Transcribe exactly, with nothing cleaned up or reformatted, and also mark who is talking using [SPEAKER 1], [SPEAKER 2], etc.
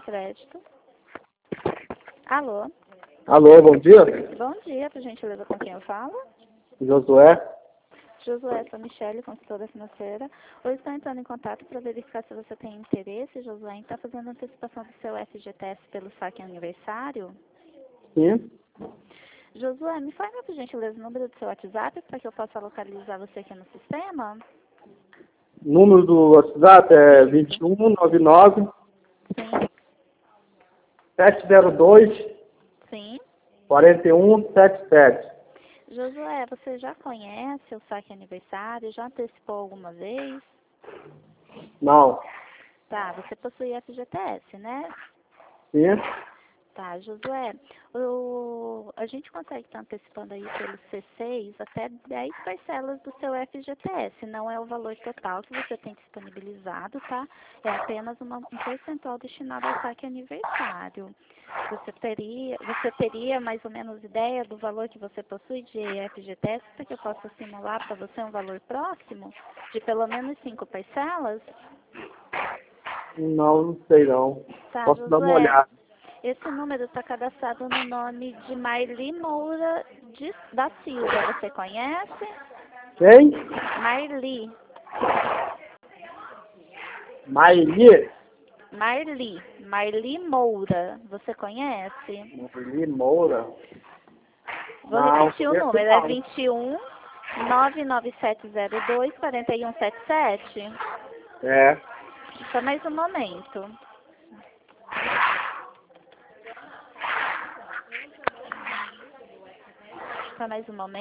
[SPEAKER 1] crédito. Alô?
[SPEAKER 2] Alô, bom dia.
[SPEAKER 1] Bom dia, por gentileza, com quem eu falo?
[SPEAKER 2] Josué.
[SPEAKER 1] Josué, sou Michele, consultora financeira. Hoje estou entrando em contato para verificar se você tem interesse, Josué, em estar fazendo antecipação do seu F G T S pelo saque aniversário.
[SPEAKER 2] Sim.
[SPEAKER 1] Josué, me fale, por gentileza, o número do seu WhatsApp para que eu possa localizar você aqui no sistema.
[SPEAKER 2] O número do WhatsApp é vinte e um, noventa e nove,
[SPEAKER 1] Sim,
[SPEAKER 2] sete zero dois,
[SPEAKER 1] sim.
[SPEAKER 2] quarenta e um, setenta e sete.
[SPEAKER 1] Josué, você já conhece o saque aniversário? Já antecipou alguma vez?
[SPEAKER 2] Não.
[SPEAKER 1] Tá, você possui F G T S, né?
[SPEAKER 2] Sim.
[SPEAKER 1] Tá, Josué, o, a gente consegue estar antecipando aí pelo C seis até dez parcelas do seu F G T S. Não é o valor total que você tem disponibilizado, tá? É apenas uma, um percentual destinado ao saque aniversário. Você teria, você teria mais ou menos ideia do valor que você possui de F G T S para que eu possa simular para você um valor próximo de pelo menos cinco parcelas?
[SPEAKER 2] Não, não sei não.
[SPEAKER 1] Tá,
[SPEAKER 2] Posso dar uma
[SPEAKER 1] Josué.
[SPEAKER 2] olhada.
[SPEAKER 1] Esse número está cadastrado no nome de Marli Moura de, da Silva. Você conhece?
[SPEAKER 2] Quem?
[SPEAKER 1] Marli.
[SPEAKER 2] Maili?
[SPEAKER 1] Marli. Marli Moura. Você conhece?
[SPEAKER 2] Maili Moura?
[SPEAKER 1] Vou
[SPEAKER 2] Não,
[SPEAKER 1] repetir o
[SPEAKER 2] conheço
[SPEAKER 1] número. É
[SPEAKER 2] não.
[SPEAKER 1] vinte e um, nove nove sete zero dois, quatro um sete sete.
[SPEAKER 2] É.
[SPEAKER 1] Só mais um momento. Só mais um momento.